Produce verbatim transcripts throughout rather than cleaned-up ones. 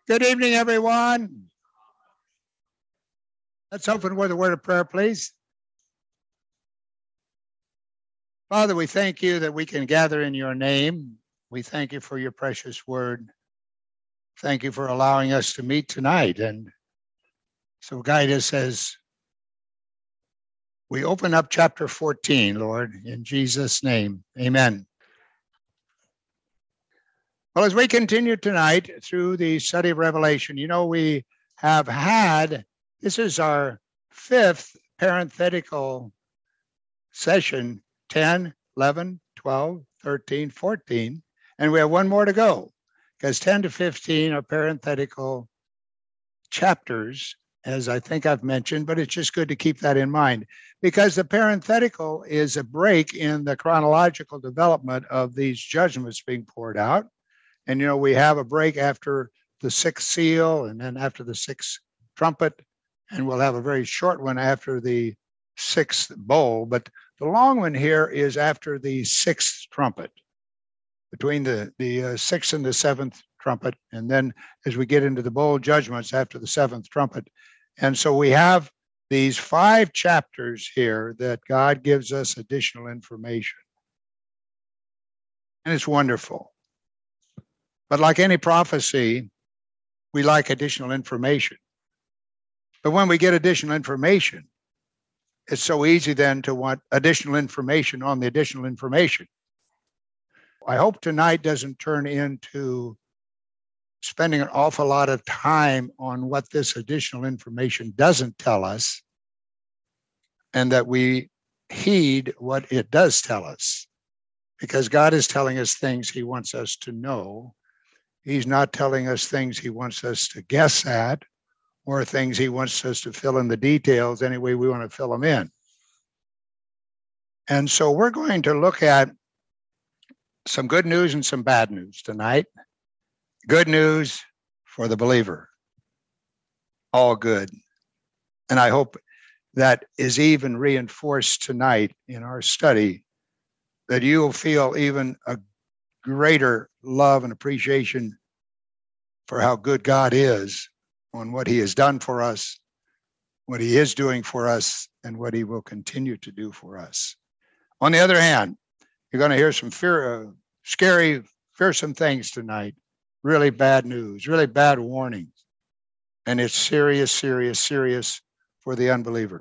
Good evening, everyone. Let's open with a word of prayer, please. Father, we thank you that we can gather in your name. We thank you for your precious word. Thank you for allowing us to meet tonight. And so guide us as we open up chapter fourteen, Lord, in Jesus' name. Amen. Well, as we continue tonight through the study of Revelation, you know, we have had, this is our fifth parenthetical session, ten, eleven, twelve, thirteen, fourteen, and we have one more to go because ten to fifteen are parenthetical chapters, as I think I've mentioned, but it's just good to keep that in mind because the parenthetical is a break in the chronological development of these judgments being poured out. And, you know, we have a break after the sixth seal and then after the sixth trumpet, and we'll have a very short one after the sixth bowl. But the long one here is after the sixth trumpet, between the, the uh, sixth and the seventh trumpet. And then as we get into the bowl judgments after the seventh trumpet. And so we have these five chapters here that God gives us additional information. And it's wonderful. But like any prophecy, we like additional information. But when we get additional information, it's so easy then to want additional information on the additional information. I hope tonight doesn't turn into spending an awful lot of time on what this additional information doesn't tell us, and that we heed what it does tell us, because God is telling us things he wants us to know. He's not telling us things he wants us to guess at or things he wants us to fill in the details any way we want to fill them in. And so we're going to look at some good news and some bad news tonight. Good news for the believer. All good. And I hope that is even reinforced tonight in our study, that you will feel even a greater love and appreciation for how good God is, on what he has done for us, what he is doing for us, and what he will continue to do for us. On the other hand, you're going to hear some fear, uh, scary, fearsome things tonight, really bad news, really bad warnings. And it's serious, serious, serious for the unbeliever.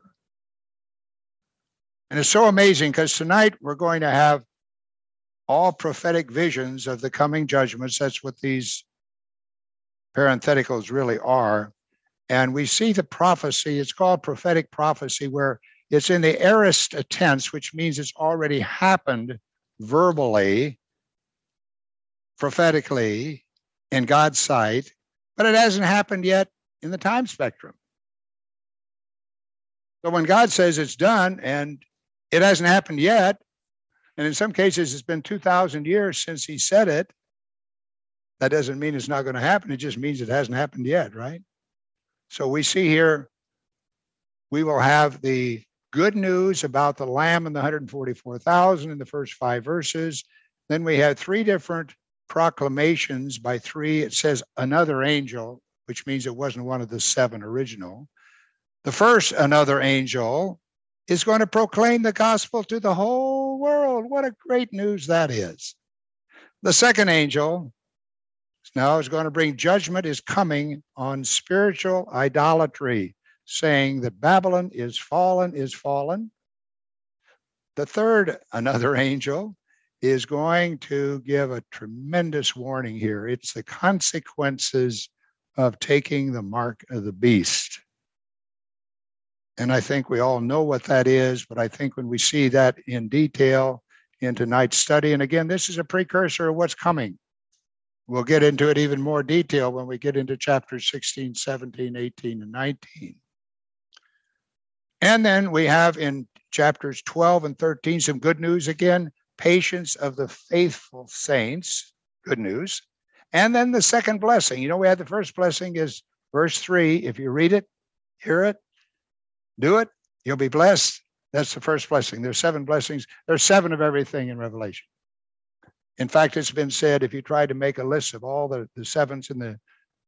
And it's so amazing because tonight we're going to have all prophetic visions of the coming judgments. That's what these parentheticals really are. And we see the prophecy, it's called prophetic prophecy, where it's in the aorist tense, which means it's already happened verbally, prophetically, in God's sight, but it hasn't happened yet in the time spectrum. So when God says it's done and it hasn't happened yet, and in some cases it's been two thousand years since he said it, that doesn't mean it's not going to happen. It just means it hasn't happened yet, right? So we see here, we will have the good news about the Lamb and the one hundred forty-four thousand in the first five verses. Then we have three different proclamations by three. It says another angel, which means it wasn't one of the seven original. The first, another angel, is going to proclaim the gospel to the whole world. What a great news that is. The second angel now is going to bring judgment is coming on spiritual idolatry, saying that Babylon is fallen, is fallen. The third, another angel, is going to give a tremendous warning here. It's the consequences of taking the mark of the beast. And I think we all know what that is, but I think when we see that in detail in tonight's study, and again, this is a precursor of what's coming. We'll get into it even more detail when we get into chapters sixteen, seventeen, eighteen, and nineteen. And then we have in chapters twelve and thirteen some good news again, patience of the faithful saints, good news. And then the second blessing. You know, we had the first blessing is verse three. If you read it, hear it, do it, you'll be blessed. That's the first blessing. There's seven blessings. There's seven of everything in Revelation. In fact, it's been said, if you try to make a list of all the, the sevens in the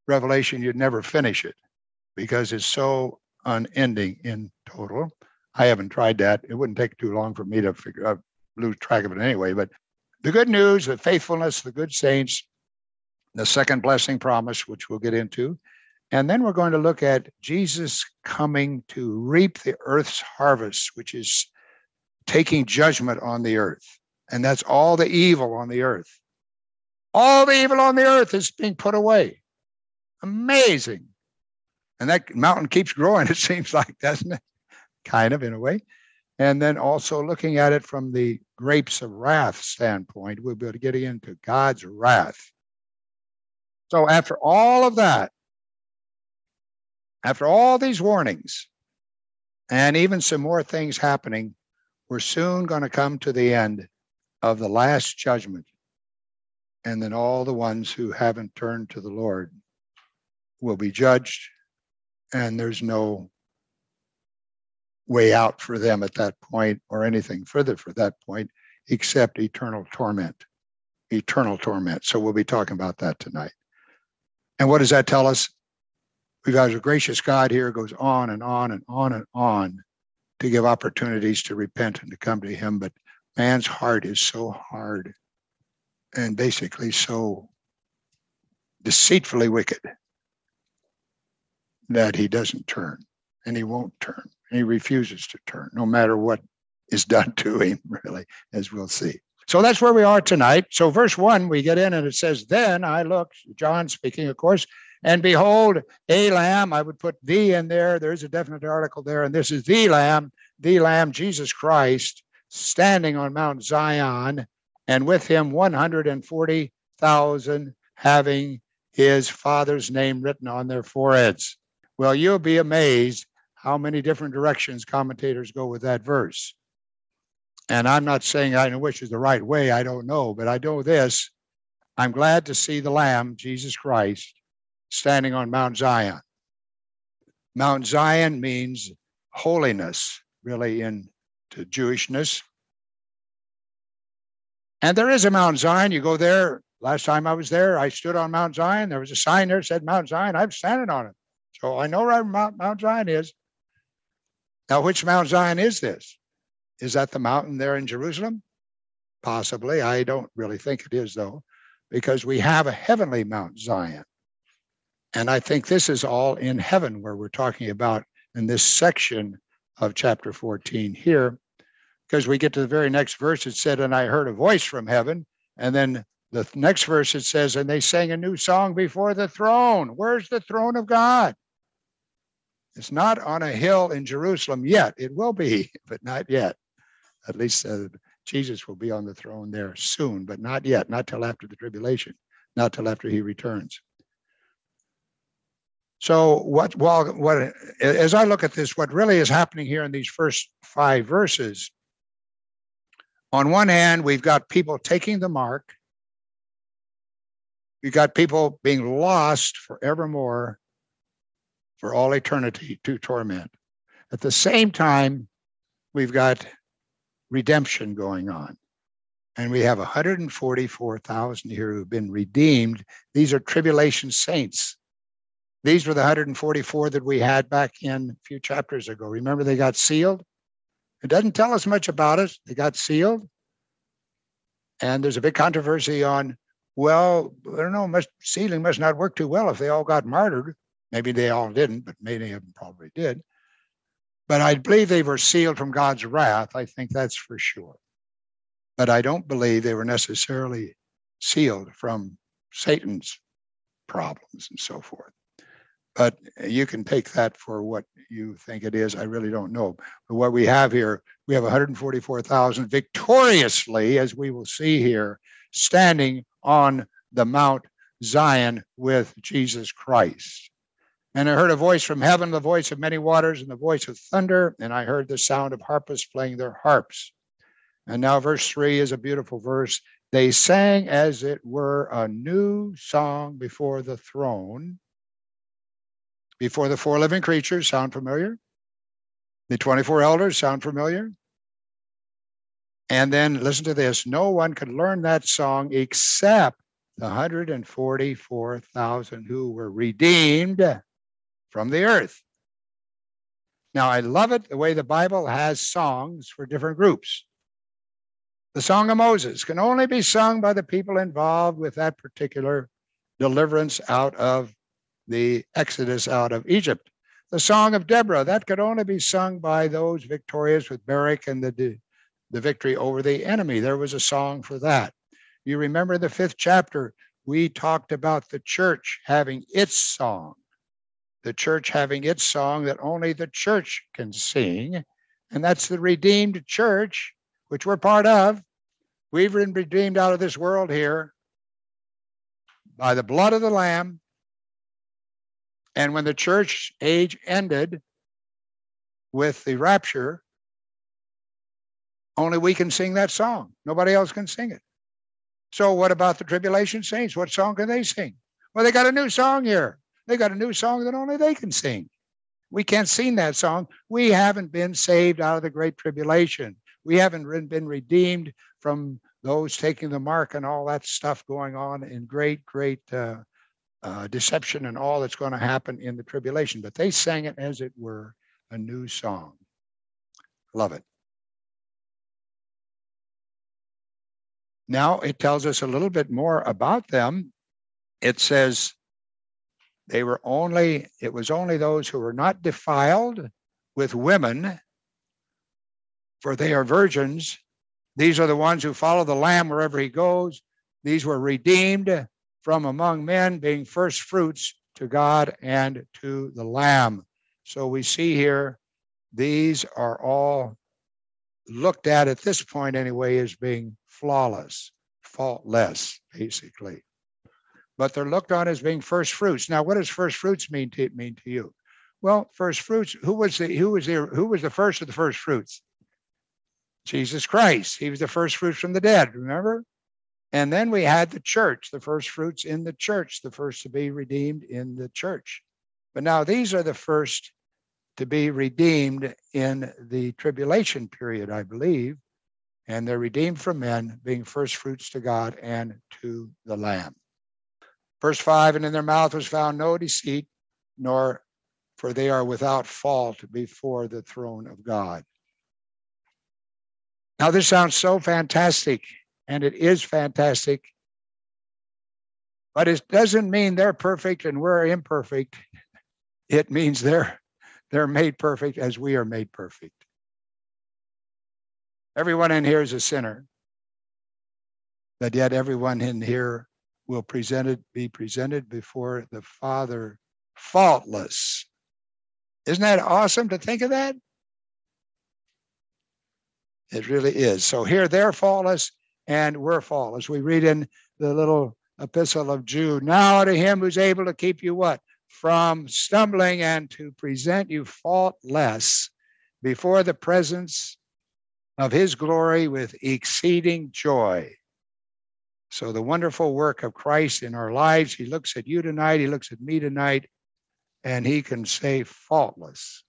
Revelation, you'd never finish it because it's so unending in total. I haven't tried that. It wouldn't take too long for me to figure out, lose track of it anyway. But the good news, the faithfulness, the good saints, the second blessing promise, which we'll get into. And then we're going to look at Jesus coming to reap the earth's harvest, which is taking judgment on the earth. And that's all the evil on the earth. All the evil on the earth is being put away. Amazing. And that mountain keeps growing, it seems like, doesn't it? Kind of, in a way. And then also looking at it from the grapes of wrath standpoint, we'll be able to get into God's wrath. So after all of that, after all these warnings, and even some more things happening, we're soon going to come to the end of the last judgment. And then all the ones who haven't turned to the Lord will be judged, and there's no way out for them at that point or anything further for that point except eternal torment. Eternal torment. So we'll be talking about that tonight. And what does that tell us? We've got a gracious God here who goes on and on and on and on to give opportunities to repent and to come to him. But man's heart is so hard and basically so deceitfully wicked that he doesn't turn, and he won't turn. And he refuses to turn, no matter what is done to him, really, as we'll see. So that's where we are tonight. So verse one, we get in and it says, then I looked, John speaking, of course, and behold, a lamb. I would put the in there. There's a definite article there. And this is the lamb, the lamb, Jesus Christ, standing on Mount Zion, and with him one hundred forty thousand having his Father's name written on their foreheads. Well, you'll be amazed how many different directions commentators go with that verse. And I'm not saying I know which is the right way. I don't know, but I know this. I'm glad to see the Lamb, Jesus Christ, standing on Mount Zion. Mount Zion means holiness, really, into Jewishness. And there is a Mount Zion. You go there. Last time I was there, I stood on Mount Zion. There was a sign there that said Mount Zion. I'm standing on it. So I know where Mount, Mount Zion is. Now, which Mount Zion is this? Is that the mountain there in Jerusalem? Possibly. I don't really think it is, though, because we have a heavenly Mount Zion. And I think this is all in heaven where we're talking about in this section of chapter fourteen here, because we get to the very next verse. It said, and I heard a voice from heaven. And then the next verse, it says, and they sang a new song before the throne. Where's the throne of God? It's not on a hill in Jerusalem yet. It will be, but not yet. At least uh, Jesus will be on the throne there soon, but not yet, not till after the tribulation, not till after he returns. So what, well, what, as I look at this, what really is happening here in these first five verses, on one hand, we've got people taking the mark. We've got people being lost forevermore for all eternity to torment. At the same time, we've got redemption going on. And we have one hundred forty-four thousand here who've been redeemed. These are tribulation saints. These were the one hundred forty-four that we had back in a few chapters ago. Remember, they got sealed? It doesn't tell us much about it. They got sealed. And there's a big controversy on, well, I don't know, must, sealing must not work too well if they all got martyred. Maybe they all didn't, but many of them probably did. But I believe they were sealed from God's wrath. I think that's for sure. But I don't believe they were necessarily sealed from Satan's problems and so forth. But you can take that for what you think it is. I really don't know. But what we have here, we have one hundred forty-four thousand victoriously, as we will see here, standing on the Mount Zion with Jesus Christ. And I heard a voice from heaven, the voice of many waters, and the voice of thunder. And I heard the sound of harpists playing their harps. And now verse three is a beautiful verse. They sang as it were a new song before the throne, before the four living creatures. Sound familiar? The twenty-four elders, sound familiar? And then listen to this. No one could learn that song except the one hundred forty-four thousand who were redeemed from the earth. Now, I love it the way the Bible has songs for different groups. The Song of Moses can only be sung by the people involved with that particular deliverance out of the Exodus out of Egypt. The Song of Deborah, that could only be sung by those victorious with Barak and the, the victory over the enemy. There was a song for that. You remember the fifth chapter, we talked about the church having its song. The church having its song that only the church can sing. And that's the redeemed church, which we're part of. We've been redeemed out of this world here by the blood of the Lamb. And when the church age ended with the rapture, only we can sing that song. Nobody else can sing it. So what about the tribulation saints? What song can they sing? Well, they got a new song here. They got a new song that only they can sing. We can't sing that song. We haven't been saved out of the great tribulation. We haven't been redeemed from those taking the mark and all that stuff going on in great, great uh, uh, deception and all that's going to happen in the tribulation. But they sang it as it were a new song. Love it. Now it tells us a little bit more about them. It says they were only, it was only those who were not defiled with women, for they are virgins. These are the ones who follow the Lamb wherever he goes. These were redeemed from among men, being first fruits to God and to the Lamb. So we see here, these are all looked at at this point anyway as being flawless, faultless, basically. But they're looked on as being first fruits. Now, what does first fruits mean to mean to you? Well, first fruits, who was the who was the who was the first of the first fruits? Jesus Christ. He was the first fruits from the dead, remember? And then we had the church, the first fruits in the church, the first to be redeemed in the church. But now these are the first to be redeemed in the tribulation period, I believe. And they're redeemed from men, being first fruits to God and to the Lamb. Verse five, and in their mouth was found no deceit, nor for they are without fault before the throne of God. Now, this sounds so fantastic, and it is fantastic, but it doesn't mean they're perfect and we're imperfect. It means they're, they're made perfect as we are made perfect. Everyone in here is a sinner, but yet everyone in here will presented, be presented before the Father faultless. Isn't that awesome to think of that? It really is. So here they're faultless and we're faultless. We read in the little epistle of Jude, now to him who's able to keep you what? From stumbling and to present you faultless before the presence of his glory with exceeding joy. So the wonderful work of Christ in our lives, he looks at you tonight, he looks at me tonight, and he can say faultless.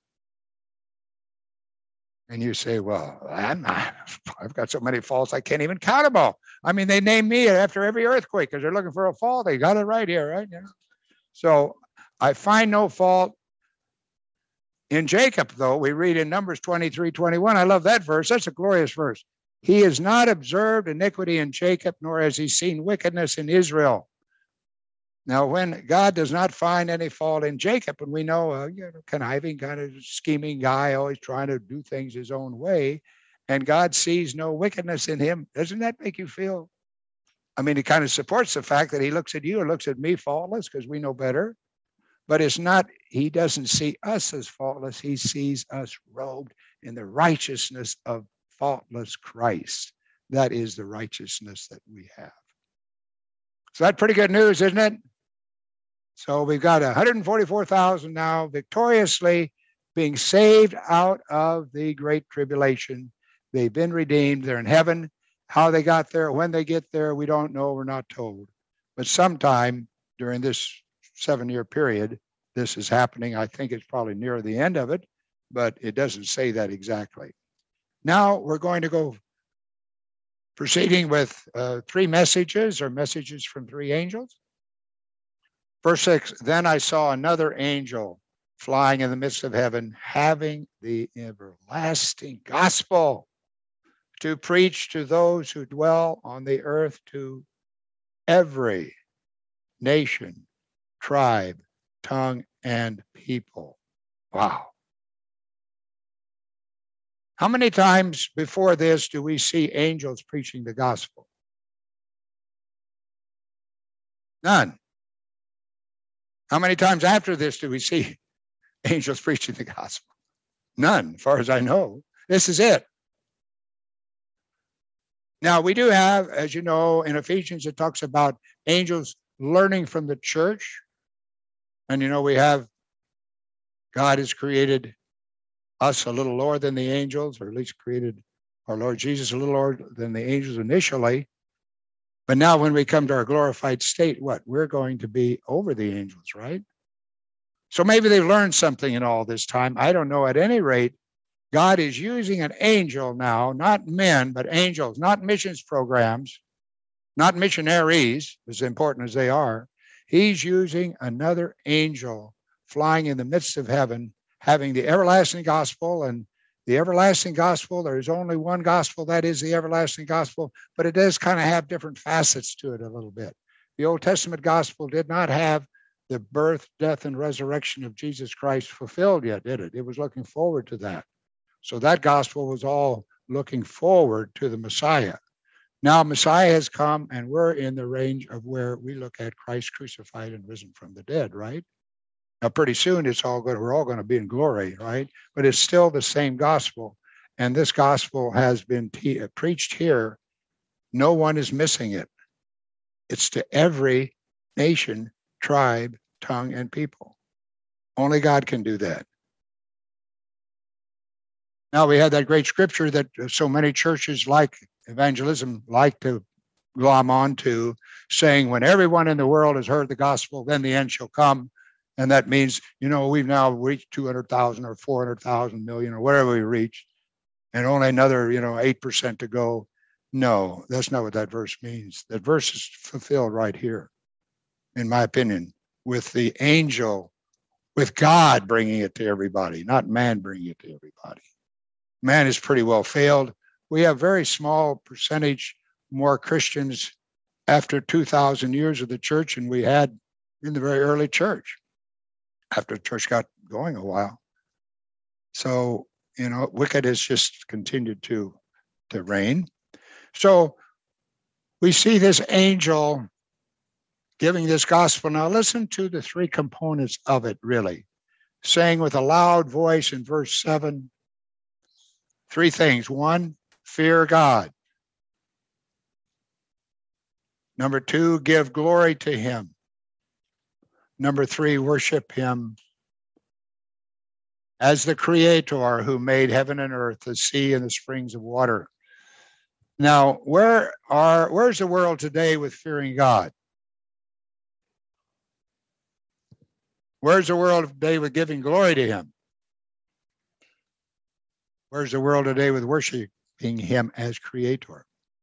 And you say, well, I'm not, I've got so many faults, I can't even count them all. I mean, they name me after every earthquake because they're looking for a fault. They got it right here, right? You know? So I find no fault in Jacob, though. We read in Numbers twenty-three, twenty-one. I love that verse. That's a glorious verse. He has not observed iniquity in Jacob, nor has he seen wickedness in Israel. Now, when God does not find any fault in Jacob, and we know a you know, conniving, kind of scheming guy, always trying to do things his own way, and God sees no wickedness in him, doesn't that make you feel? I mean, it kind of supports the fact that he looks at you or looks at me faultless because we know better. But it's not, he doesn't see us as faultless. He sees us robed in the righteousness of faultless Christ. That is the righteousness that we have. So that's pretty good news, isn't it? So we've got one hundred forty-four thousand now victoriously being saved out of the great tribulation. They've been redeemed. They're in heaven. How they got there, when they get there, we don't know. We're not told. But sometime during this seven-year period, this is happening. I think it's probably near the end of it, but it doesn't say that exactly. Now we're going to go proceeding with uh, three messages or messages from three angels. Verse six, then I saw another angel flying in the midst of heaven, having the everlasting gospel to preach to those who dwell on the earth, to every nation, tribe, tongue, and people. Wow. How many times before this do we see angels preaching the gospel? None. How many times after this do we see angels preaching the gospel? None, as far as I know. This is it. Now, we do have, as you know, in Ephesians, it talks about angels learning from the church. And, you know, we have God has created us a little lower than the angels, or at least created our Lord Jesus a little lower than the angels initially. But now when we come to our glorified state, what? We're going to be over the angels, right? So maybe they've learned something in all this time. I don't know. At any rate, God is using an angel now, not men, but angels, not missions programs, not missionaries, as important as they are. He's using another angel flying in the midst of heaven, having the everlasting gospel. And the everlasting gospel, there is only one gospel, that is the everlasting gospel, but it does kind of have different facets to it a little bit. The Old Testament gospel did not have the birth, death, and resurrection of Jesus Christ fulfilled yet, did it? It was looking forward to that. So that gospel was all looking forward to the Messiah. Now Messiah has come, and we're in the range of where we look at Christ crucified and risen from the dead, right? Now, pretty soon it's all going, we're all going to be in glory, right? But it's still the same gospel. And this gospel has been te- preached here. No one is missing it. It's to every nation, tribe, tongue, and people. Only God can do that. Now, we had that great scripture that so many churches like evangelism like to glom onto, saying, when everyone in the world has heard the gospel, then the end shall come. And that means, you know, we've now reached two hundred thousand or four hundred thousand million or whatever we reach, and only another, you know, eight percent to go. No, that's not what that verse means. That verse is fulfilled right here, in my opinion, with the angel, with God bringing it to everybody, not man bringing it to everybody. Man is pretty well failed. We have very small percentage more Christians after two thousand years of the church than we had in the very early church, after the church got going a while. So, you know, wicked has just continued to, to reign. So we see this angel giving this gospel. Now listen to the three components of it, really. Saying with a loud voice in verse seven, three things. One, fear God. Number two, give glory to him. Number three, worship him as the creator who made heaven and earth, the sea and the springs of water. Now, where are where's the world today with fearing God? Where's the world today with giving glory to him? Where's the world today with worshiping him as creator?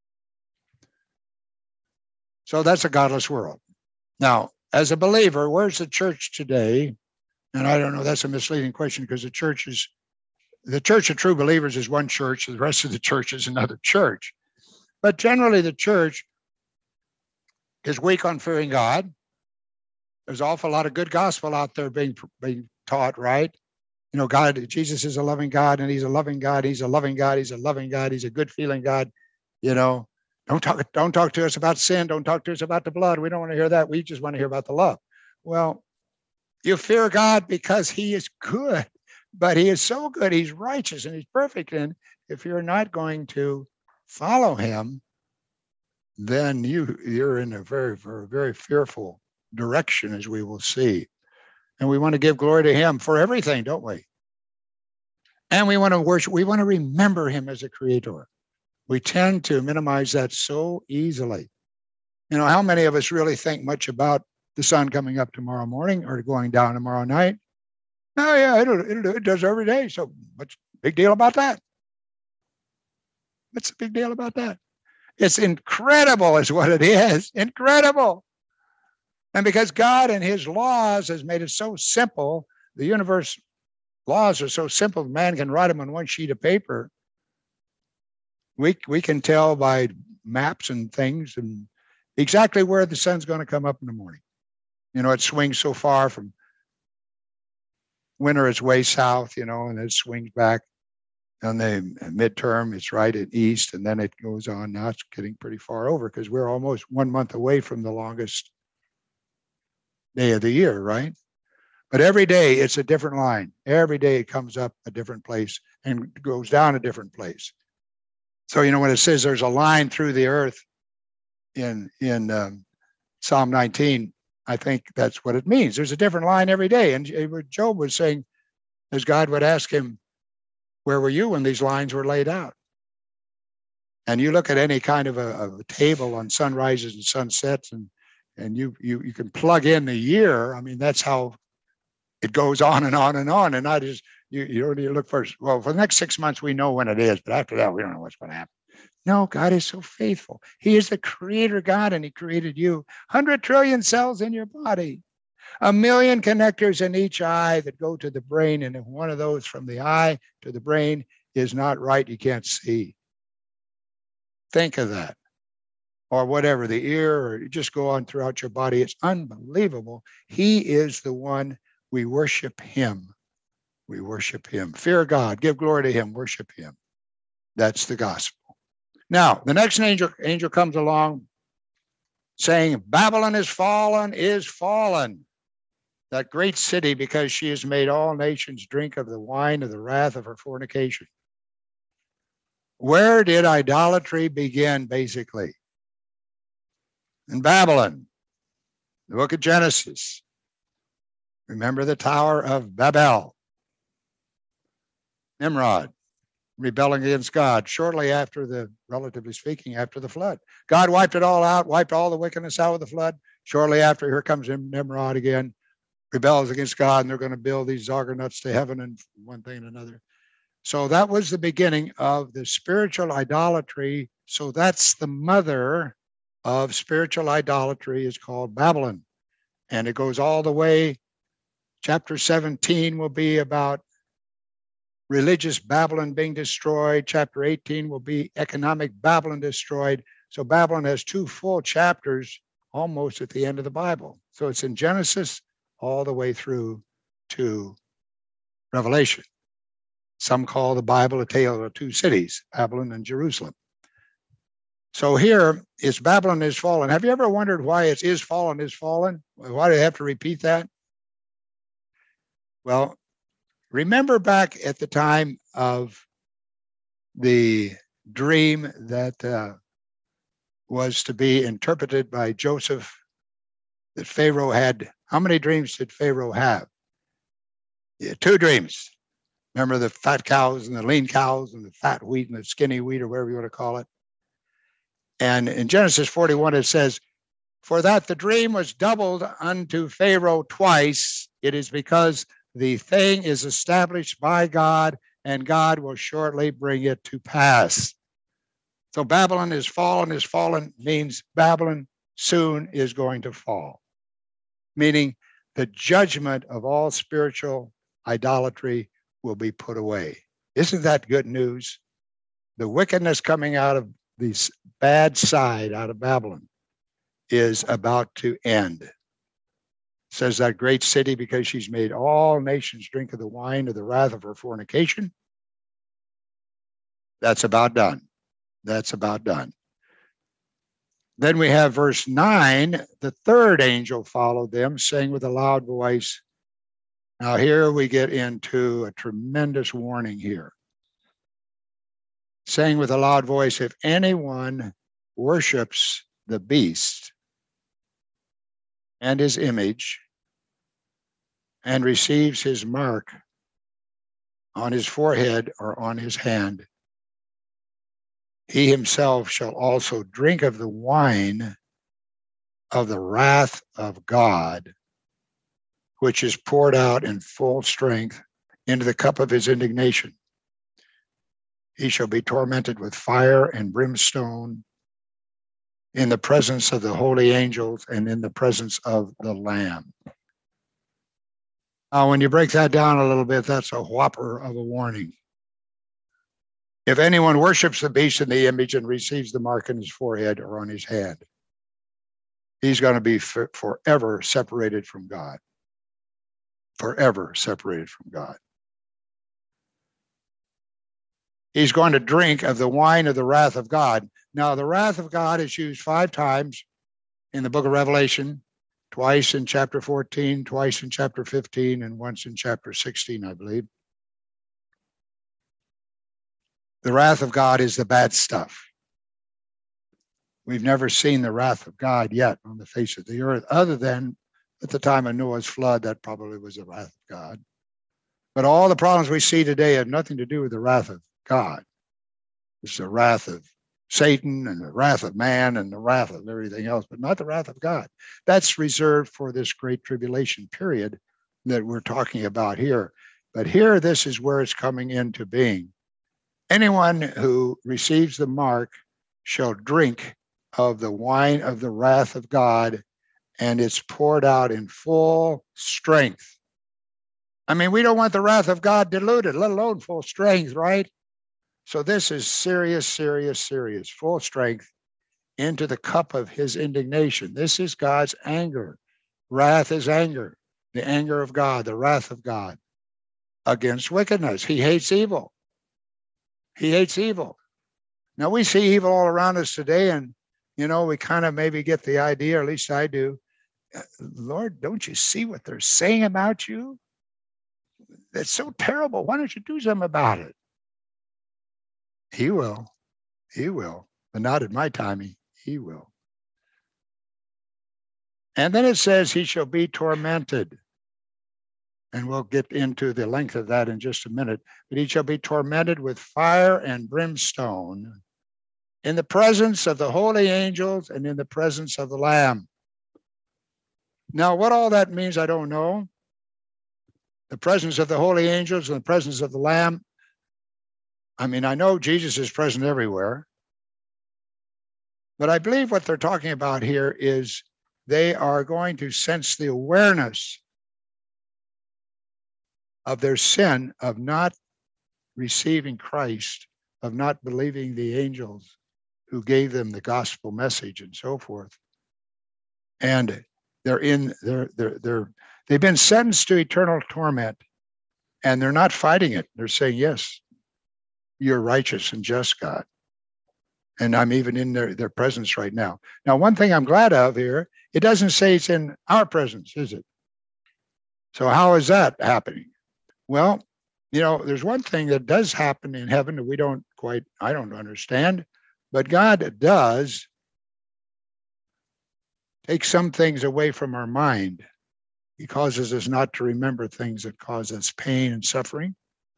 So that's a godless world. Now, as a believer, where's the church today? And I don't know, that's a misleading question, because the church is, the church of true believers is one church, the rest of the church is another church. But generally the church is weak on fearing God. There's an awful lot of good gospel out there being, being taught, right? You know, God, Jesus is a loving God, and he's a loving God, he's a loving God, he's a loving God, he's a good feeling God. You know, don't talk, don't talk to us about sin, don't talk to us about the blood. We don't want to hear that. We just want to hear about the love. Well, you fear God because he is good, but he is so good, he's righteous and he's perfect. And if you're not going to follow him, then you, you're in a very, very, very fearful direction, as we will see. And we want to give glory to him for everything, don't we? And we want to worship, we want to remember him as a creator. We tend to minimize that so easily. You know, how many of us really think much about the sun coming up tomorrow morning or going down tomorrow night? Oh, yeah, it, it, it does every day. So what's the big deal about that? What's the big deal about that? It's incredible is what it is. Incredible. And because God and his laws has made it so simple, the universe laws are so simple, man can write them on one sheet of paper. We, we can tell by maps and things and exactly where the sun's going to come up in the morning. You know, it swings so far from winter, it's way south, you know, and it swings back. On the midterm, it's right at east, and then it goes on. Now it's getting pretty far over because we're almost one month away from the longest day of the year, right? But every day it's a different line. Every day it comes up a different place and goes down a different place. So, you know, when it says there's a line through the earth in, in um, Psalm nineteen, I think that's what it means. There's a different line every day. And Job was saying, as God would ask him, where were you when these lines were laid out? And you look at any kind of a, of a table on sunrises and sunsets, and and you you you can plug in the year. I mean, that's how it goes on and on and on. And not just you you don't need to look first. Well, for the next six months, we know when it is, but after that, we don't know what's going to happen. No, God is so faithful. He is the creator God, and he created you. one hundred trillion cells in your body. A million connectors in each eye that go to the brain. And if one of those from the eye to the brain is not right, you can't see. Think of that. Or whatever, the ear, or you just go on throughout your body. It's unbelievable. He is the one. We worship him. We worship him. Fear God. Give glory to him. Worship him. That's the gospel. Now, the next angel, angel comes along saying, Babylon is fallen, is fallen. That great city, because she has made all nations drink of the wine of the wrath of her fornication. Where did idolatry begin, basically? In Babylon, the book of Genesis. Remember the Tower of Babel. Nimrod rebelling against God shortly after the, relatively speaking, after the flood. God wiped it all out, wiped all the wickedness out of the flood. Shortly after, here comes Nimrod again. Rebels against God, and they're going to build these Zoggernuts to heaven and one thing and another. So that was the beginning of the spiritual idolatry. So that's the mother of spiritual idolatry, is called Babylon. And it goes all the way. Chapter seventeen will be about religious Babylon being destroyed. Chapter eighteen will be economic Babylon destroyed. So Babylon has two full chapters almost at the end of the Bible. So it's in Genesis all the way through to Revelation. Some call the Bible a tale of two cities, Babylon and Jerusalem. So here is Babylon is fallen. Have you ever wondered why it is fallen, is fallen? Why do they have to repeat that? Well, remember back at the time of the dream that uh, was to be interpreted by Joseph, that Pharaoh had. How many dreams did Pharaoh have? Yeah, two dreams. Remember the fat cows and the lean cows and the fat wheat and the skinny wheat, or whatever you want to call it. And in Genesis forty-one, it says, for that the dream was doubled unto Pharaoh twice, it is because the thing is established by God, and God will shortly bring it to pass. So Babylon is fallen, is fallen means Babylon soon is going to fall. Meaning the judgment of all spiritual idolatry will be put away. Isn't that good news? The wickedness coming out of the bad side, out of Babylon, is about to end. Says that great city, because she's made all nations drink of the wine of the wrath of her fornication. That's about done. That's about done. Then we have verse nine, the third angel followed them, saying with a loud voice. Now here we get into a tremendous warning here. Saying with a loud voice, if anyone worships the beast and his image and receives his mark on his forehead or on his hand, he himself shall also drink of the wine of the wrath of God, which is poured out in full strength into the cup of his indignation. He shall be tormented with fire and brimstone in the presence of the holy angels, and in the presence of the Lamb. Now, when you break that down a little bit, that's a whopper of a warning. If anyone worships the beast in the image and receives the mark in his forehead or on his hand, he's going to be for, forever separated from God. Forever separated from God. He's going to drink of the wine of the wrath of God. Now, the wrath of God is used five times in the book of Revelation, twice in chapter fourteen, twice in chapter fifteen, and once in chapter sixteen, I believe. The wrath of God is the bad stuff. We've never seen the wrath of God yet on the face of the earth, other than at the time of Noah's flood. That probably was the wrath of God. But all the problems we see today have nothing to do with the wrath of God. It's the wrath of Satan and the wrath of man and the wrath of everything else, but not the wrath of God. That's reserved for this great tribulation period that we're talking about here. But here, this is where it's coming into being. Anyone who receives the mark shall drink of the wine of the wrath of God, and it's poured out in full strength. I mean, we don't want the wrath of God diluted, let alone full strength, right? So this is serious, serious, serious, full strength into the cup of his indignation. This is God's anger. Wrath is anger, the anger of God, the wrath of God against wickedness. He hates evil. He hates evil. Now, we see evil all around us today, and, you know, we kind of maybe get the idea, or at least I do, Lord, don't you see what they're saying about you? That's so terrible. Why don't you do something about it? He will. He will. But not at my timing. He will. And then it says he shall be tormented. And we'll get into the length of that in just a minute. But he shall be tormented with fire and brimstone in the presence of the holy angels and in the presence of the Lamb. Now, what all that means, I don't know. The presence of the holy angels and the presence of the Lamb. I mean, I know Jesus is present everywhere. But I believe what they're talking about here is they are going to sense the awareness of their sin, of not receiving Christ, of not believing the angels who gave them the gospel message and so forth. And they're in, they're, they're, they're, they've been sentenced to eternal torment, and they're not fighting it. They're saying, yes, you're righteous and just, God. And I'm even in their, their presence right now. Now, one thing I'm glad of here, it doesn't say it's in our presence, is it? So how is that happening? Well, you know, there's one thing that does happen in heaven that we don't quite, I don't understand, but God does take some things away from our mind. He causes us not to remember things that cause us pain and suffering.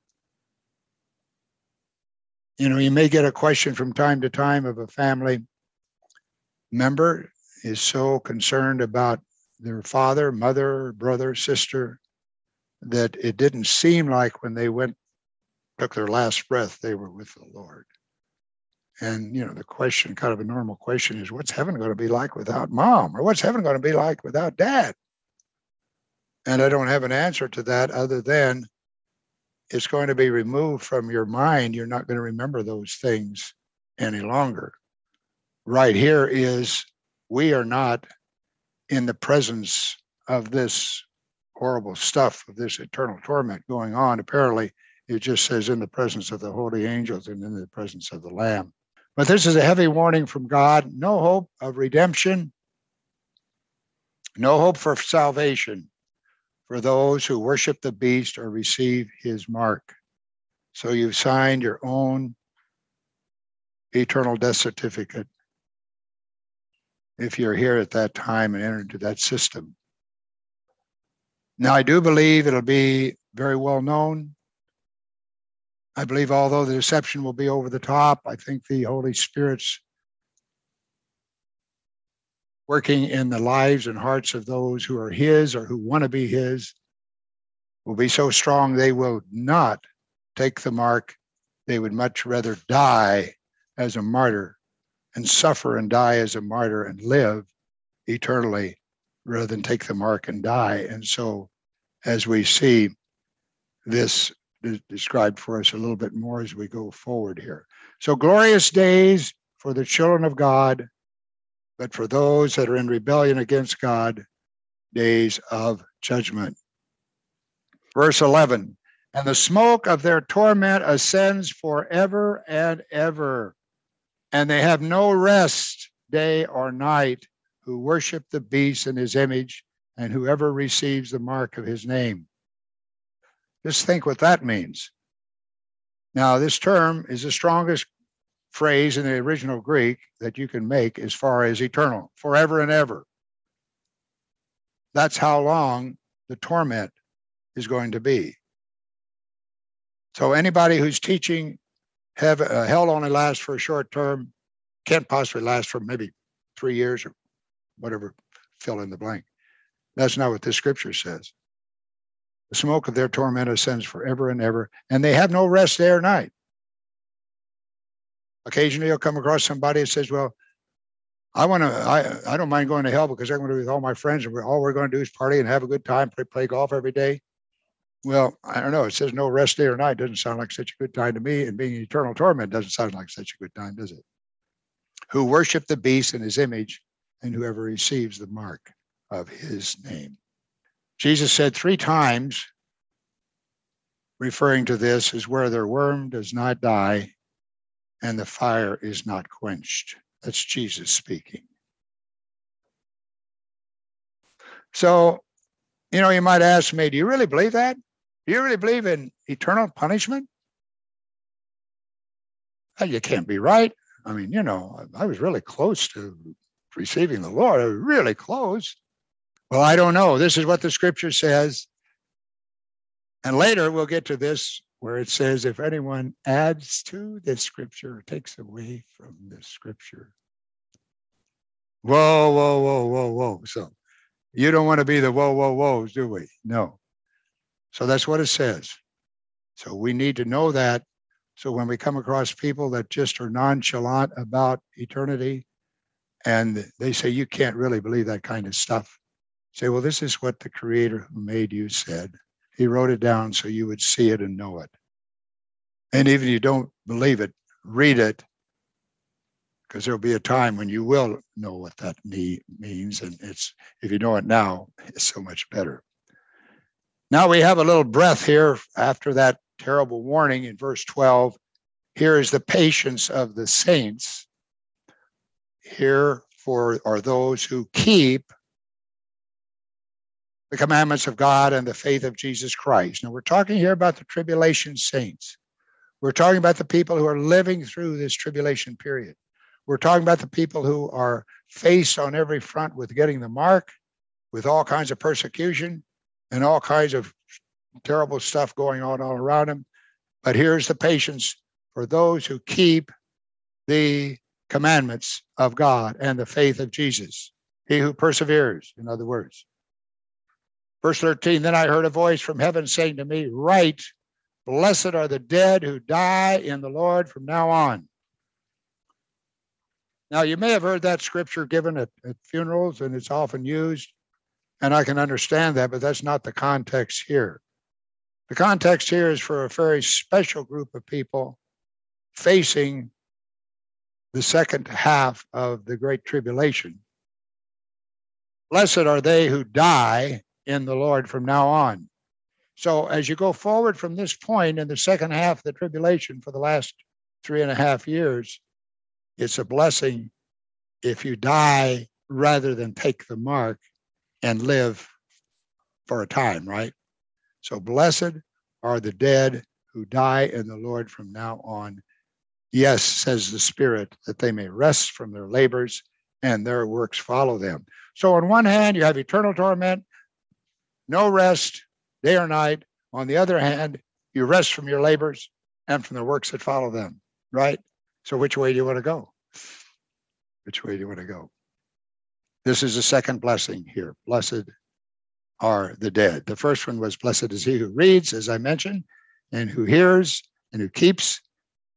You know, you may get a question from time to time of a family member is so concerned about their father, mother, brother, sister, that it didn't seem like when they went, took their last breath, they were with the Lord. And, you know, the question, kind of a normal question is, what's heaven going to be like without mom? Or what's heaven going to be like without dad? And I don't have an answer to that other than it's going to be removed from your mind. You're not going to remember those things any longer. Right here is, we are not in the presence of this horrible stuff, of this eternal torment going on. Apparently, it just says in the presence of the holy angels and in the presence of the Lamb. But this is a heavy warning from God. No hope of redemption. No hope for salvation for those who worship the beast or receive his mark. So you've signed your own eternal death certificate if you're here at that time and enter into that system. Now, I do believe it'll be very well known. I believe although the deception will be over the top, I think the Holy Spirit's working in the lives and hearts of those who are his or who want to be his will be so strong they will not take the mark. They would much rather die as a martyr and suffer and die as a martyr and live eternally rather than take the mark and die. And so as we see this described for us a little bit more as we go forward here. So glorious days for the children of God, but for those that are in rebellion against God, days of judgment. Verse eleven, and the smoke of their torment ascends forever and ever, and they have no rest day or night who worship the beast in his image and whoever receives the mark of his name. Just think what that means. Now, this term is the strongest phrase in the original Greek that you can make as far as eternal, forever and ever. That's how long the torment is going to be. So anybody who's teaching have, uh, hell only lasts for a short term, can't possibly last for maybe three years or whatever, fill in the blank. That's not what this scripture says. The smoke of their torment ascends forever and ever, and they have no rest day or night. Occasionally you'll come across somebody that says, well, I want to, I, I don't mind going to hell because I'm going to be with all my friends and we're, all we're going to do is party and have a good time, play, play golf every day. Well, I don't know. It says no rest day or night. Doesn't sound like such a good time to me. And being in eternal torment doesn't sound like such a good time, does it? Who worship the beast in his image and whoever receives the mark of his name. Jesus said three times, referring to this, is where their worm does not die and the fire is not quenched. That's Jesus speaking. So, you know, you might ask me, do you really believe that? Do you really believe in eternal punishment? Well, you can't be right. I mean, you know, I was really close to receiving the Lord. I was really close. Well, I don't know. This is what the scripture says. And later we'll get to this where it says, if anyone adds to this scripture or takes away from this scripture. Whoa, whoa, whoa, whoa, whoa. So you don't want to be the whoa, whoa, whoas, do we? No. So that's what it says. So we need to know that. So when we come across people that just are nonchalant about eternity and they say, you can't really believe that kind of stuff. Say, well, this is what the Creator who made you said. He wrote it down so you would see it and know it. And even if you don't believe it, read it, because there'll be a time when you will know what that need means. And it's, if you know it now, it's so much better. Now we have a little breath here after that terrible warning in verse twelve. Here is the patience of the saints. Here for are those who keep the commandments of God and the faith of Jesus Christ. Now we're talking here about the tribulation saints. We're talking about the people who are living through this tribulation period. We're talking about the people who are faced on every front with getting the mark, with all kinds of persecution and all kinds of terrible stuff going on all around them. But here's the patience for those who keep the commandments of God and the faith of Jesus. He who perseveres, in other words. Verse thirteen, then I heard a voice from heaven saying to me, write, blessed are the dead who die in the Lord from now on. Now, you may have heard that scripture given at, at funerals, and it's often used, and I can understand that, but that's not the context here. The context here is for a very special group of people facing the second half of the Great Tribulation. Blessed are they who die in the Lord from now on. So as you go forward from this point in the second half of the tribulation for the last three and a half years, it's a blessing if you die rather than take the mark and live for a time, right? So blessed are the dead who die in the Lord from now on. Yes, says the Spirit, that they may rest from their labors and their works follow them. So on one hand, you have eternal torment, no rest, day or night. On the other hand, you rest from your labors and from the works that follow them, right? So which way do you want to go? Which way do you want to go? This is the second blessing here. Blessed are the dead. The first one was blessed is he who reads, as I mentioned, and who hears and who keeps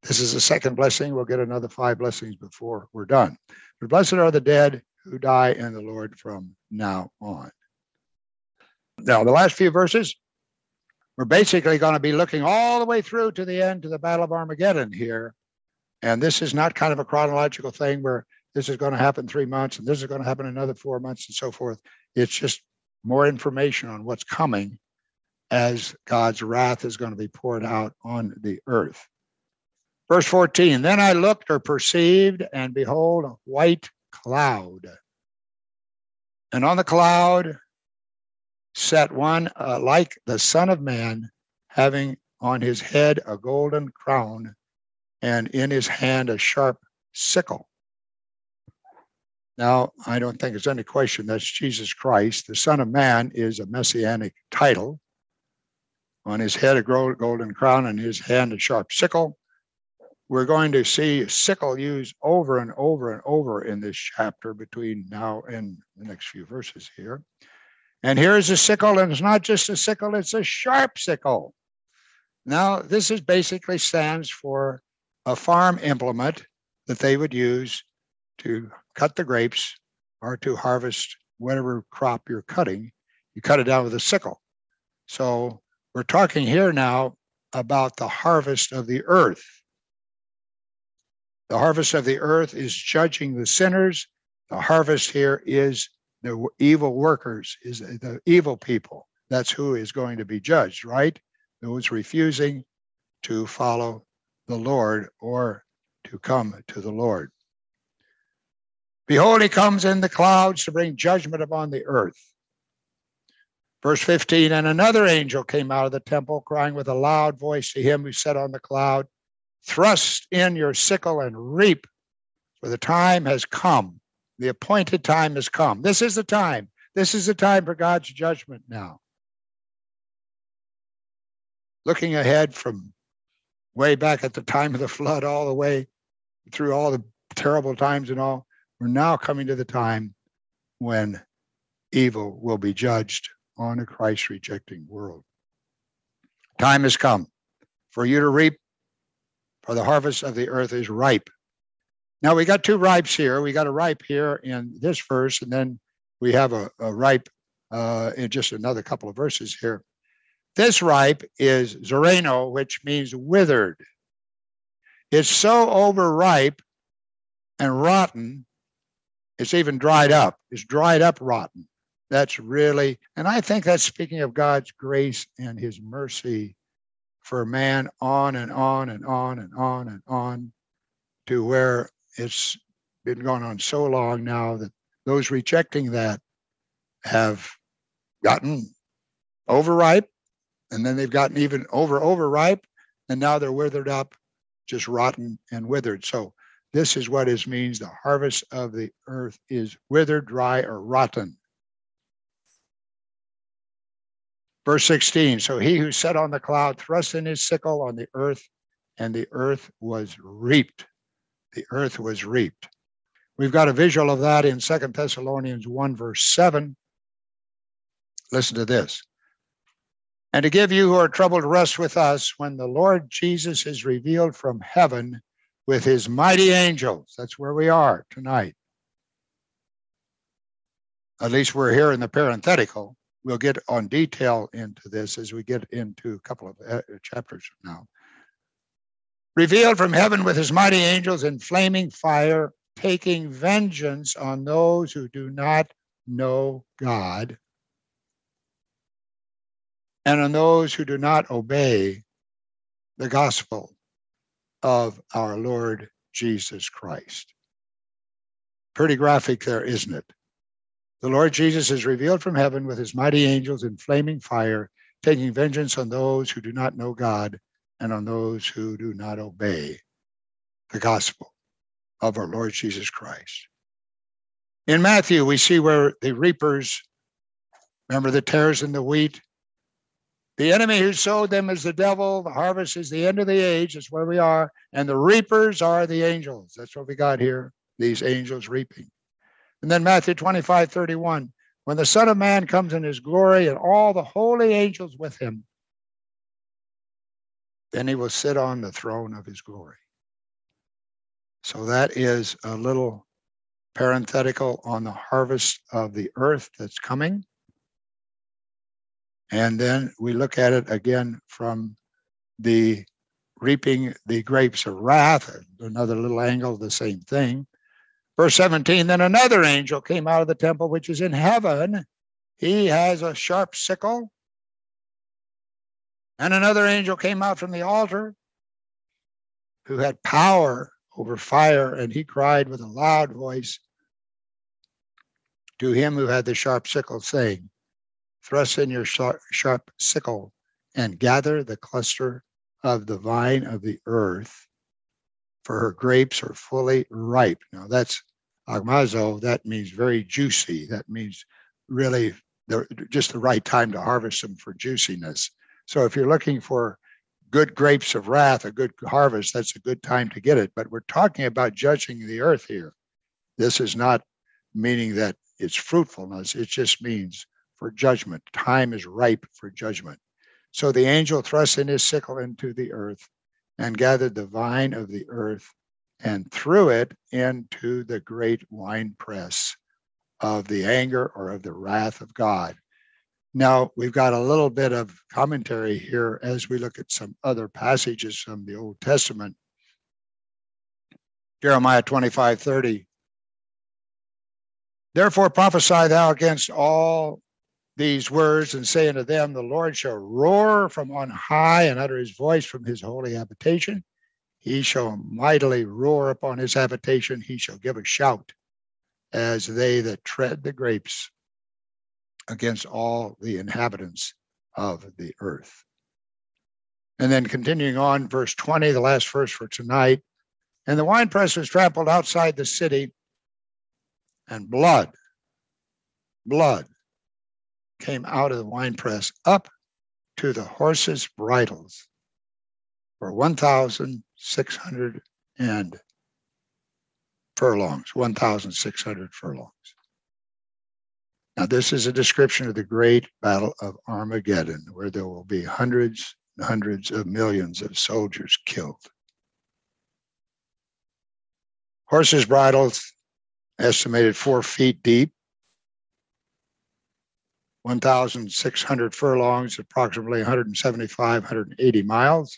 This is the second blessing. We'll get another five blessings before we're done. But blessed are the dead who die in the Lord from now on. Now, the last few verses, we're basically going to be looking all the way through to the end, to the Battle of Armageddon here. And this is not kind of a chronological thing where this is going to happen three months and this is going to happen another four months and so forth. It's just more information on what's coming as God's wrath is going to be poured out on the earth. Verse fourteen, then I looked or perceived, and behold, a white cloud. And on the cloud sat one uh, like the Son of Man, having on his head a golden crown, and in his hand a sharp sickle. Now, I don't think there's any question that's Jesus Christ. The Son of Man is a messianic title. On his head a golden crown, and in his hand a sharp sickle. We're going to see sickle used over and over and over in this chapter between now and the next few verses here. And here's a sickle, and it's not just a sickle, it's a sharp sickle. Now, this is basically stands for a farm implement that they would use to cut the grapes or to harvest whatever crop you're cutting. You cut it down with a sickle. So we're talking here now about the harvest of the earth. The harvest of the earth is judging the sinners. The harvest here is the evil workers, is the evil people. That's who is going to be judged, right? Those refusing to follow the Lord or to come to the Lord. Behold, he comes in the clouds to bring judgment upon the earth. Verse fifteen, and another angel came out of the temple, crying with a loud voice to him who sat on the cloud, thrust in your sickle and reap, for the time has come. The appointed time has come. This is the time. This is the time for God's judgment now. Looking ahead from way back at the time of the flood, all the way through all the terrible times and all, we're now coming to the time when evil will be judged on a Christ-rejecting world. Time has come for you to reap, for the harvest of the earth is ripe. Now, we got two ripes here. We got a ripe here in this verse, and then we have a, a ripe uh, in just another couple of verses here. This ripe is zereno, which means withered. It's so overripe and rotten, it's even dried up. It's dried up rotten. That's really, and I think that's speaking of God's grace and his mercy for man on and on and on and on and on to where it's been going on so long now that those rejecting that have gotten overripe, and then they've gotten even over overripe, and now they're withered up, just rotten and withered. So this is what it means. The harvest of the earth is withered, dry, or rotten. Verse sixteen, so he who sat on the cloud thrust in his sickle on the earth, and the earth was reaped. The earth was reaped. We've got a visual of that in Second Thessalonians one, verse seven. Listen to this. And to give you who are troubled rest with us when the Lord Jesus is revealed from heaven with his mighty angels. That's where we are tonight. At least we're here in the parenthetical. We'll get on detail into this as we get into a couple of uh, chapters now. Revealed from heaven with his mighty angels in flaming fire, taking vengeance on those who do not know God and on those who do not obey the gospel of our Lord Jesus Christ. Pretty graphic there, isn't it? The Lord Jesus is revealed from heaven with his mighty angels in flaming fire, taking vengeance on those who do not know God and on those who do not obey the gospel of our Lord Jesus Christ. In Matthew, we see where the reapers, remember the tares in the wheat? The enemy who sowed them is the devil. The harvest is the end of the age. That's where we are. And the reapers are the angels. That's what we got here, these angels reaping. And then Matthew twenty-five, thirty-one, when the Son of Man comes in his glory and all the holy angels with him, then he will sit on the throne of his glory. So that is a little parenthetical on the harvest of the earth that's coming. And then we look at it again from the reaping the grapes of wrath, another little angle, the same thing. Verse seventeen, then another angel came out of the temple which is in heaven. He has a sharp sickle. And another angel came out from the altar who had power over fire, and he cried with a loud voice to him who had the sharp sickle, saying, thrust in your sharp sickle and gather the cluster of the vine of the earth, for her grapes are fully ripe. Now that's agmazo. That means very juicy. That means really the, just the right time to harvest them for juiciness. So if you're looking for good grapes of wrath, a good harvest, that's a good time to get it. But we're talking about judging the earth here. This is not meaning that it's fruitfulness. It just means for judgment. Time is ripe for judgment. So the angel thrust in his sickle into the earth and gathered the vine of the earth and threw it into the great winepress of the anger or of the wrath of God. Now, we've got a little bit of commentary here as we look at some other passages from the Old Testament. Jeremiah twenty-five thirty. Therefore prophesy thou against all these words, and say unto them, the Lord shall roar from on high and utter his voice from his holy habitation. He shall mightily roar upon his habitation. He shall give a shout as they that tread the grapes against all the inhabitants of the earth. And then continuing on, verse twenty, the last verse for tonight. And the winepress was trampled outside the city, and blood, blood came out of the winepress up to the horses' bridles for one thousand six hundred and furlongs, one thousand six hundred furlongs. Now, this is a description of the great battle of Armageddon, where there will be hundreds and hundreds of millions of soldiers killed. Horses' bridles, estimated four feet deep, one thousand six hundred furlongs, approximately one hundred seventy-five, one hundred eighty miles.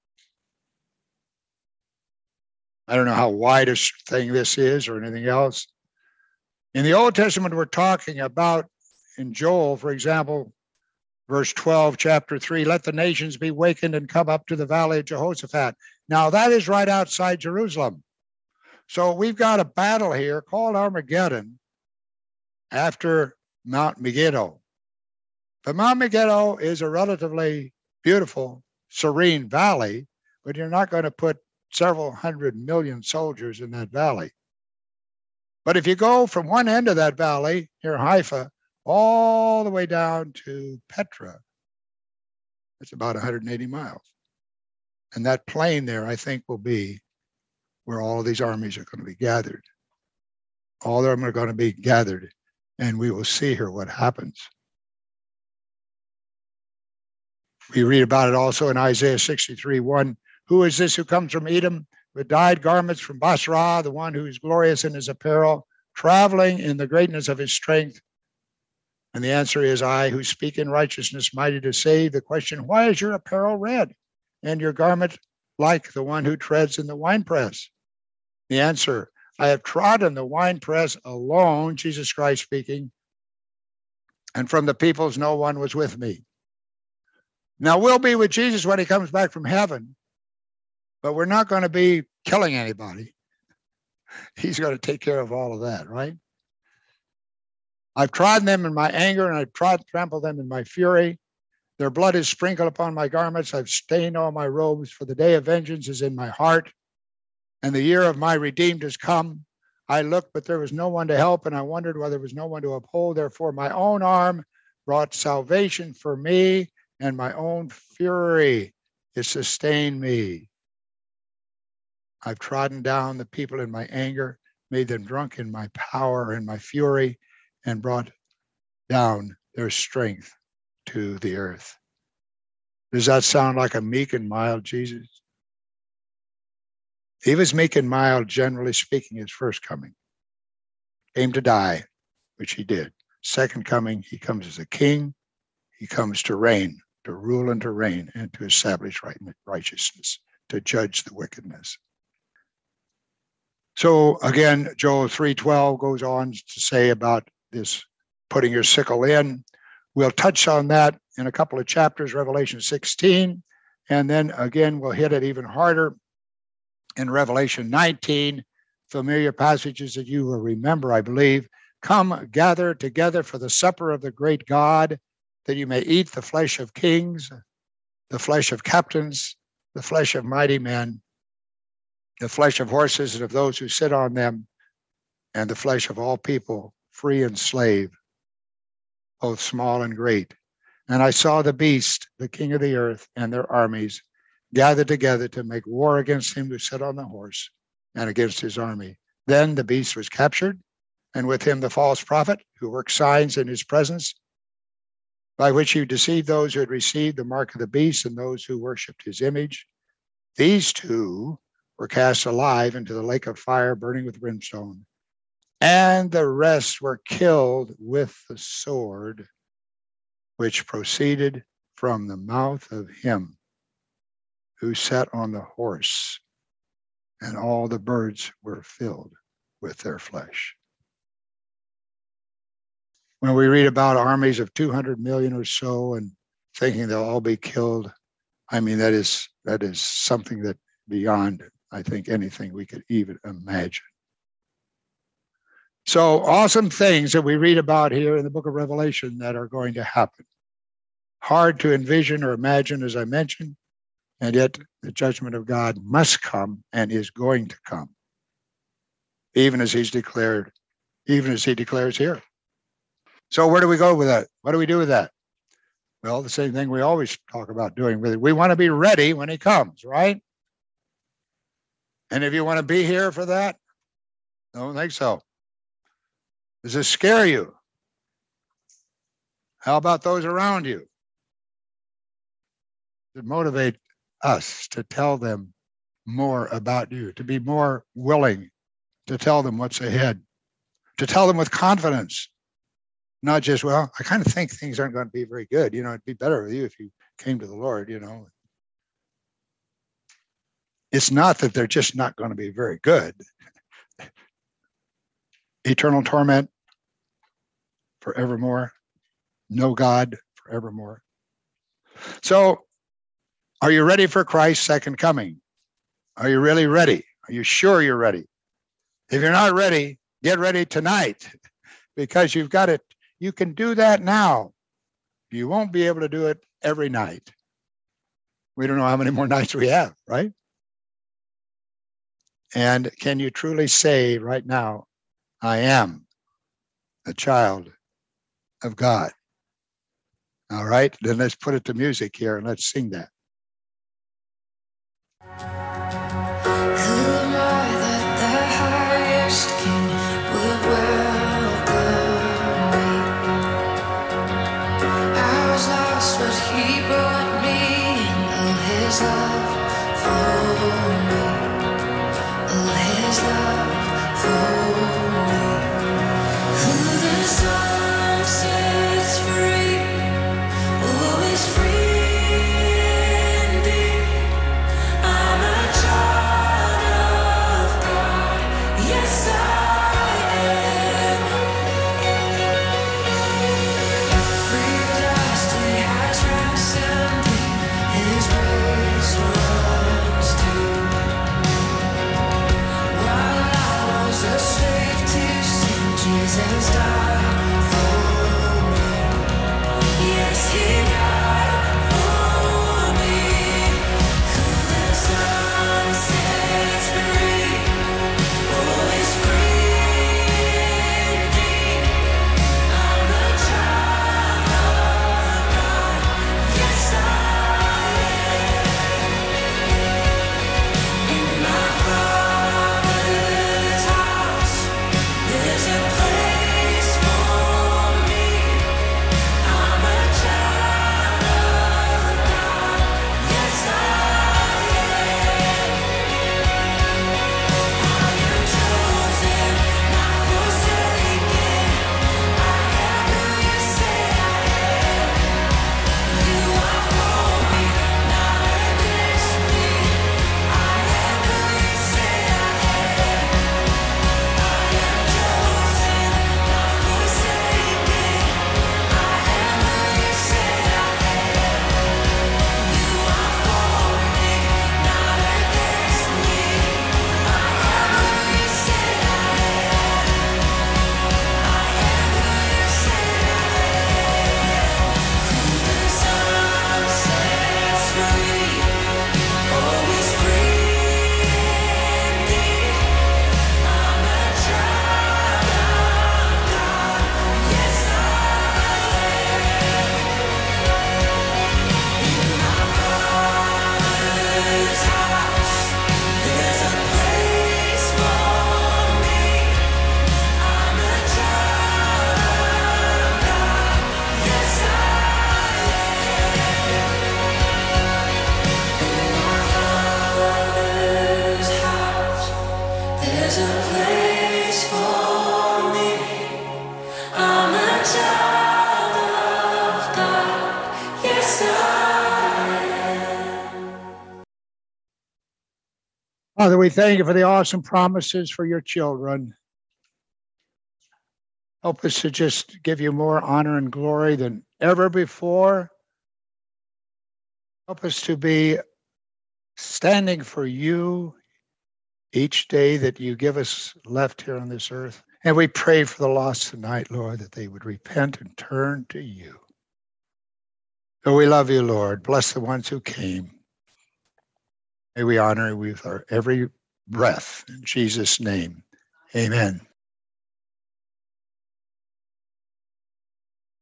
I don't know how wide a thing this is or anything else. In the Old Testament, we're talking about, in Joel, for example, verse twelve, chapter three, let the nations be wakened and come up to the valley of Jehoshaphat. Now, that is right outside Jerusalem. So we've got a battle here called Armageddon after Mount Megiddo. But Mount Megiddo is a relatively beautiful, serene valley, but you're not going to put several hundred million soldiers in that valley. But if you go from one end of that valley near Haifa all the way down to Petra, it's about one hundred eighty miles. And that plain there, I think, will be where all of these armies are going to be gathered. All of them are going to be gathered, and we will see here what happens. We read about it also in Isaiah sixty-three one. Who is this who comes from Edom with dyed garments from Basra, the one who is glorious in his apparel, traveling in the greatness of his strength? And the answer is, I who speak in righteousness, mighty to save. The question, why is your apparel red and your garment like the one who treads in the winepress? The answer, I have trodden the winepress alone, Jesus Christ speaking, and from the peoples no one was with me. Now we'll be with Jesus when he comes back from heaven, but we're not going to be killing anybody. He's going to take care of all of that, right? I've trodden them in my anger, and I've trod, trampled them in my fury. Their blood is sprinkled upon my garments. I've stained all my robes, for the day of vengeance is in my heart, and the year of my redeemed has come. I looked, but there was no one to help, and I wondered whether there was no one to uphold. Therefore, my own arm brought salvation for me, and my own fury has sustained me. I've trodden down the people in my anger, made them drunk in my power and my fury, and brought down their strength to the earth. Does that sound like a meek and mild Jesus? He was meek and mild, generally speaking, his first coming. Came to die, which he did. Second coming, he comes as a king. He comes to reign, to rule and to reign, and to establish right, righteousness, to judge the wickedness. So again, Joel three twelve goes on to say about this putting your sickle in. We'll touch on that in a couple of chapters, Revelation sixteen, and then again, we'll hit it even harder in Revelation nineteen, familiar passages that you will remember, I believe. Come, gather together for the supper of the great God, that you may eat the flesh of kings, the flesh of captains, the flesh of mighty men, the flesh of horses and of those who sit on them, and the flesh of all people, free and slave, both small and great. And I saw the beast, the king of the earth, and their armies gathered together to make war against him who sat on the horse and against his army. Then the beast was captured, and with him the false prophet who worked signs in his presence, by which he deceived those who had received the mark of the beast and those who worshipped his image. These two were cast alive into the lake of fire burning with brimstone, and the rest were killed with the sword which proceeded from the mouth of him who sat on the horse, and all the birds were filled with their flesh. When we read about armies of two hundred million or so and thinking they'll all be killed, I mean, that is that is something that beyond, I think, anything we could even imagine. So awesome things that we read about here in the book of Revelation that are going to happen. Hard to envision or imagine, as I mentioned, and yet the judgment of God must come and is going to come, even as he's declared, even as he declares here. So where do we go with that? What do we do with that? Well, the same thing we always talk about doing with it. We want to be ready when he comes, right? And if you want to be here for that, I don't think so. Does this scare you? How about those around you? Does it motivate us to tell them more about you, to be more willing to tell them what's ahead, to tell them with confidence, not just, well, I kind of think things aren't going to be very good. You know, it'd be better with you if you came to the Lord, you know. It's not that they're just not going to be very good. Eternal torment forevermore. No God forevermore. So, are you ready for Christ's second coming? Are you really ready? Are you sure you're ready? If you're not ready, get ready tonight, because you've got it. You can do that now. You won't be able to do it every night. We don't know how many more nights we have, right? And can you truly say right now, I am a child of God? All right, then let's put it to music here and let's sing that. His love for me, oh, his love for me. Who the Son sets free, oh, is free child of God. Yes, I am. Father, we thank you for the awesome promises for your children. Help us to just give you more honor and glory than ever before. Help us to be standing for you each day that you give us left here on this earth. And we pray for the lost tonight, Lord, that they would repent and turn to you. So we love you, Lord. Bless the ones who came. May we honor you with our every breath. In Jesus' name, amen.